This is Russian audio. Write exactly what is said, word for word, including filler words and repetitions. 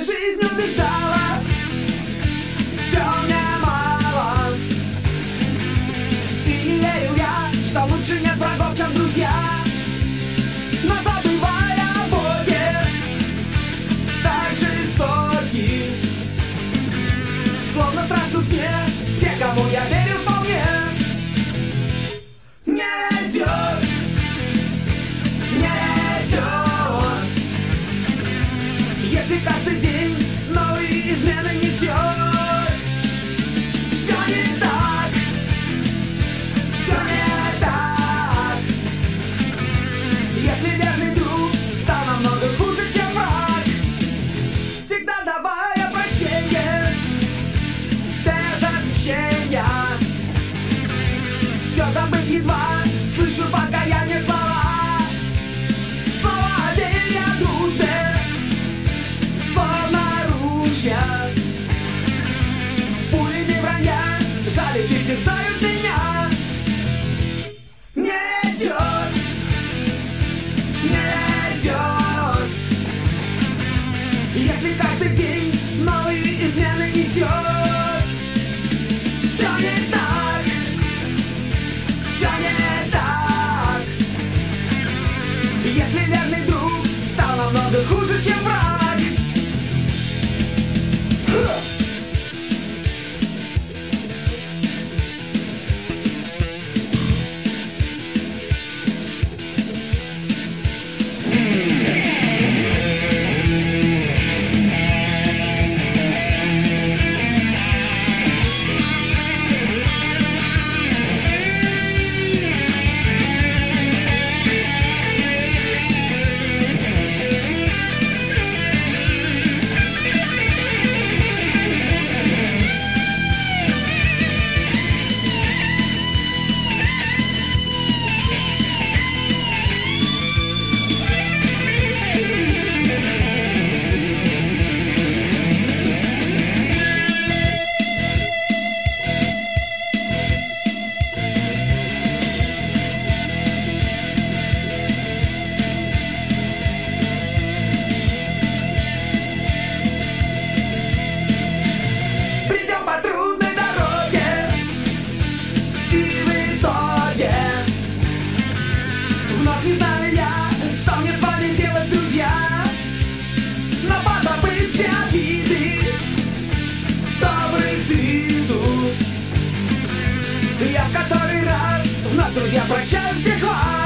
жизнь убеждала, все мне мало. И не верил я, что лучше нет врагов, чем друзья. Но забывая о Боге, так жестоки, словно в страшном сне, те, кому я верю вполне. Не везет, не везет, если каждый день новые измены несет. Все не так, все не так. Если верный друг стал намного хуже, чем враг, всегда давая прощение без обещания. Все забыть едва, слышу покаяние слова, слова о вере, о дружбе, словно ружья. Пули не вранья, жалит и терзают меня. Не везет, не везет, если каждый день новые измены несет. Все не так, все не так, если верный друг стал намного хуже, чем враг. Придем по трудной дороге, и в итоге вновь не знаю я, что мне с вами делать, друзья. Но позабыть все обиды, добрый с виду, я в который раз вновь, друзья, прощаю всех вас.